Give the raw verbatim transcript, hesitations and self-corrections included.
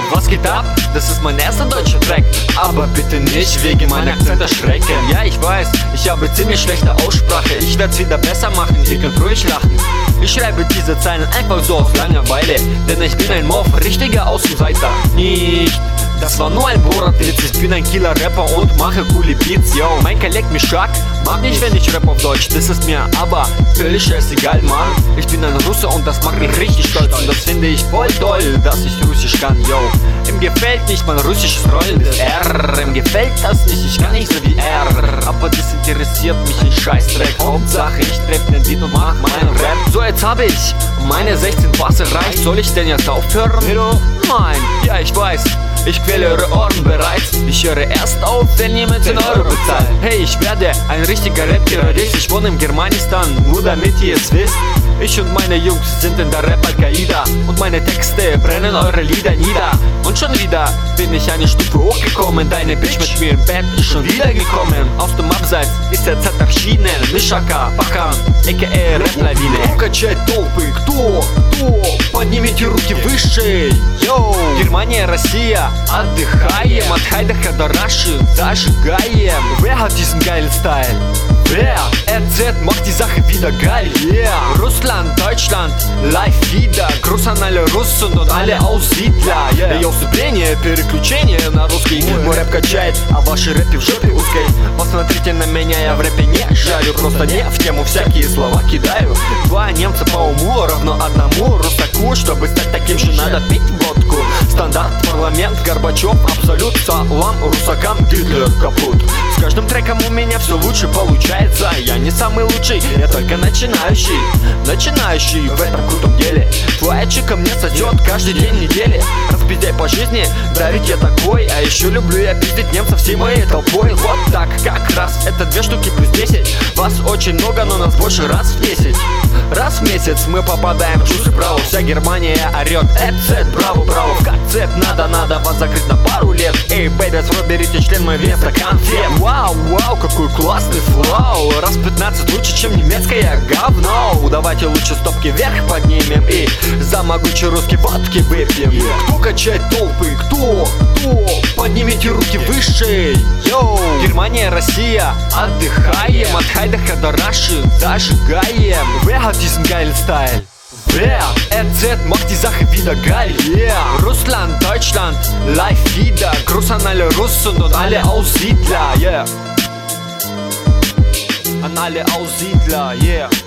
Was geht ab? Das ist mein erster deutscher Track, aber bitte nicht wegen meiner Akzent erschrecken. Ja, ich weiß, ich habe ziemlich schlechte Aussprache. Ich werd's wieder besser machen, ihr könnt ruhig lachen. Ich schreibe diese Zeilen einfach so aus Langeweile, denn ich bin ein Morph, richtiger Außenseiter. Nicht, das war nur ein Borat-Witz. Ich bin ein Killer-Rapper und mache coole Beats, yo. Mein Dialekt mich stark, mag nicht, wenn ich rap auf Deutsch. Das ist mir aber völlig scheißegal, Mann. Ich bin ein Russe und das macht mich richtig stolz. Und das finde ich voll toll, dass ich Russisch kann, yo. Ihm gefällt nicht mein russisches rollendes R. Ihm gefällt das nicht, ich kann nicht so wie R. Aber das interessiert mich ein Scheißdreck. Hauptsache ich treffe den Beat und mach meinen Rap. So, jetzt habe ich meine sechzehn Pass erreicht. Soll ich denn jetzt aufhören? Nein, ja, ich weiß. Ich quäle eure Ohren bereits. Ich höre erst auf, wenn jemand zehn Euro bezahlt. Hey, ich werde ein richtiger Rap-Terrorist. Ich wohne im Germanistan, nur damit ihr es wisst. Ich und meine Jungs sind in der Rap-Al-Qaida und meine Texte brennen eure Lieder nieder. Und schon wieder bin ich eine Stufe hochgekommen. Deine Bitch mit mir im Bett ist schon wieder gekommen. Aus dem Abseits ist der Z erschienen. Мишака, Пахан, а ка а Рэп-Лавина. Качать толпы, кто? Кто? Поднимите руки выше. Йоу! Германия, Россия, отдыхаем. От Хайдаха до Раши зажигаем. Wer hat diesen geilen Style? Wer? R Z macht die Sache wieder geil, yeah. Russland, Deutschland, live wieder. Gruß an alle Russen und alle Aussiedler, yeah. Ее вступление, переключение на русский. Мой рэп качает, а ваши рэпы в жопе узкой. Посмотрите на меня, я в рэпе не жарю. Просто не в тему всякие слова кидаю. Два немца по уму равно одному русаку. Чтобы стать таким же, надо пить водку. Стандарт, парламент, Горбачев, абсолют. Салам русакам, Гитлер, капут. С каждым треком у меня все лучше получается. Я не самый лучший, я только начинающий. Начинающий в этом крутом деле. Твоя чика мне сосет каждый день недели. Распиздай по жизни, да ведь я такой. А еще люблю я пиздить немцев всей моей толпой. Вот так, как раз, это две штуки плюс десять. Вас очень много, но нас больше раз в десять. Раз в месяц мы попадаем в чушь и право. Вся Германия орет, эцет, браво, браво. В кацет надо, надо вас закрыть на пару лет. Эй, бэйби, берите член мой вместо конфет. Вау, вау, какой классный флоу. Раз пятнадцать лучше, чем немецкое говно. Давайте лучше стопки вверх поднимем и за могучий русский водки выпьем. Кто качает толпы? Кто? Кто? Поднимите руки выше. Йоу! Германия, Россия, отдыхаем. От Хайдаха до Раши зажигаем. Wer hat diesen geilen Style? Wer? R Z macht die Sache wieder geil, yeah. Russland, Deutschland, live wieder. Gruß an alle Russen und alle Aussiedler, yeah. An alle Aussiedler, yeah.